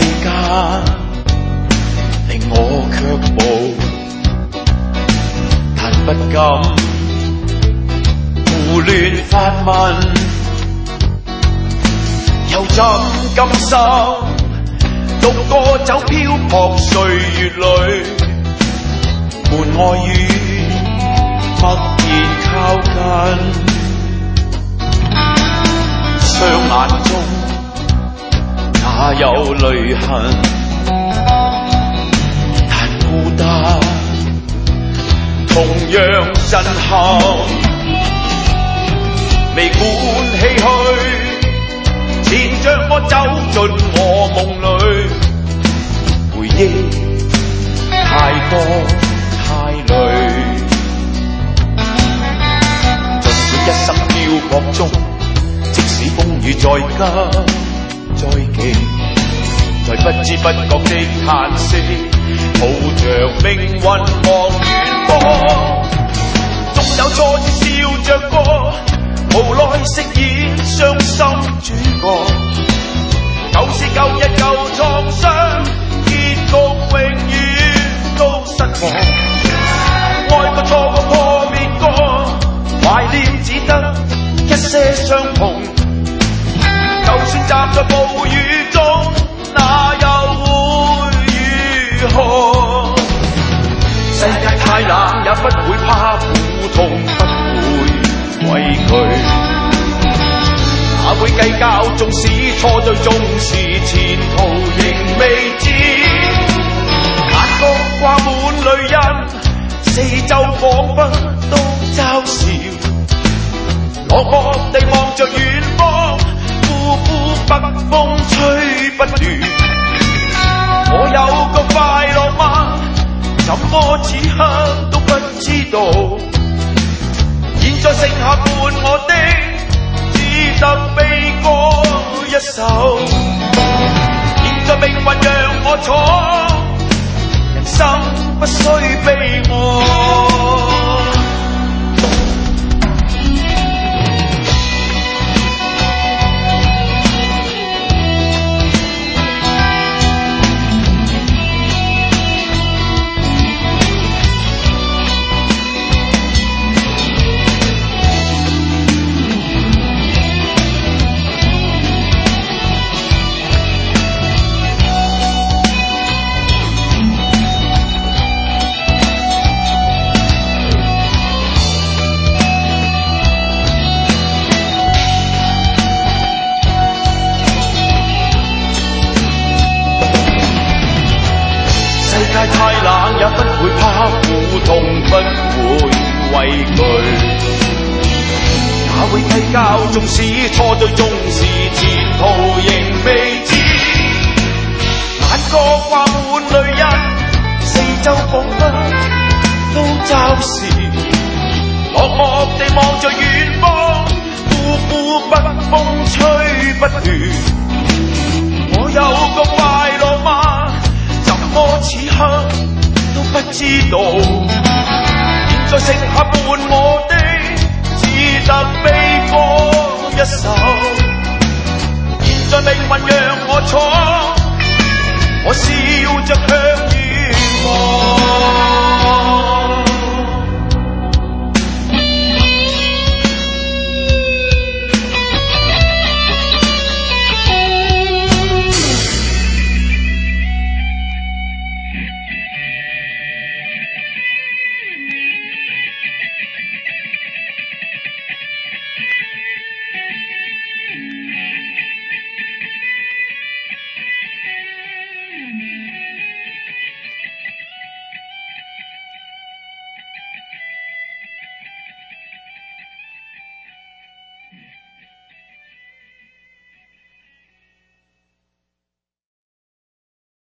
間，令我卻步，但不敢胡亂發問，又怎甘心獨個走漂泊歲月裏，門外雨默然靠近。雙眼中哪有淚痕，但孤單同樣震撼。未管唏噓，纏着我走進我夢裏，回憶太多太累。盡管一生漂泊中，即使風雨再急再勁，在不知不覺的嘆息，抱着命運望遠方，縱有挫折笑着過，無奈飾演傷心主角。舊事舊日舊創傷，結局永遠都失望。愛過錯過破滅過，懷念只得一些相同。就算站在暴雨中，那又會如何？世界太冷也不會怕苦痛，不會畏懼，哪會計較？縱使錯對，縱使前途仍未知，眼角掛滿淚印，四周彷彿都嘲笑，落寞地望着遠方，呼呼北風吹不斷。我有個快樂嗎？怎麼此刻都不知道？現在剩下伴我的，只得悲歌一首。現在命運讓我闖，人生不需悲哀。太冷也不會怕苦痛，不會畏懼，哪會計較？縱使錯對，縱使前途仍未知，眼角掛滿淚印，四周彷彿都嘲笑，落寞地望着遠方，呼呼北風吹不斷。我有個快樂嗎？我此刻都不知道，現在剩下伴我的，只得悲歌一首。現在命運讓我闖，